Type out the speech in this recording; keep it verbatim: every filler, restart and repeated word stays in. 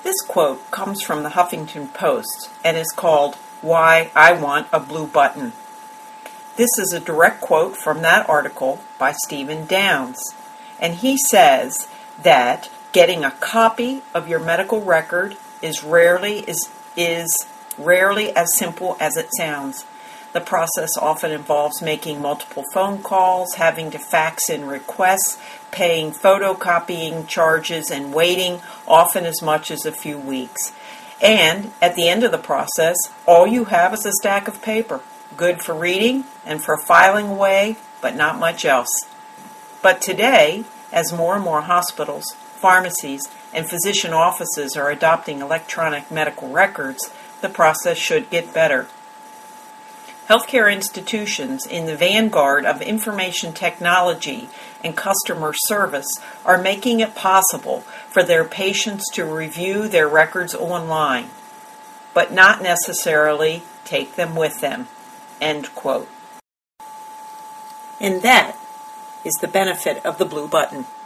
This quote comes from the Huffington Post and is called Why I Want a Blue Button. This is a direct quote from that article by Stephen Downes, and he says that getting a copy of your medical record is rarely is is rarely as simple as it sounds. The process often involves making multiple phone calls, having to fax in requests, paying photocopying charges, and waiting often as much as a few weeks. And at the end of the process, all you have is a stack of paper, good for reading and for filing away, but not much else. But today, as more and more hospitals, pharmacies, and physician offices are adopting electronic medical records, the process should get better. Healthcare institutions in the vanguard of information technology and customer service are making it possible for their patients to review their records online, but not necessarily take them with them. End quote. And that is the benefit of the blue button.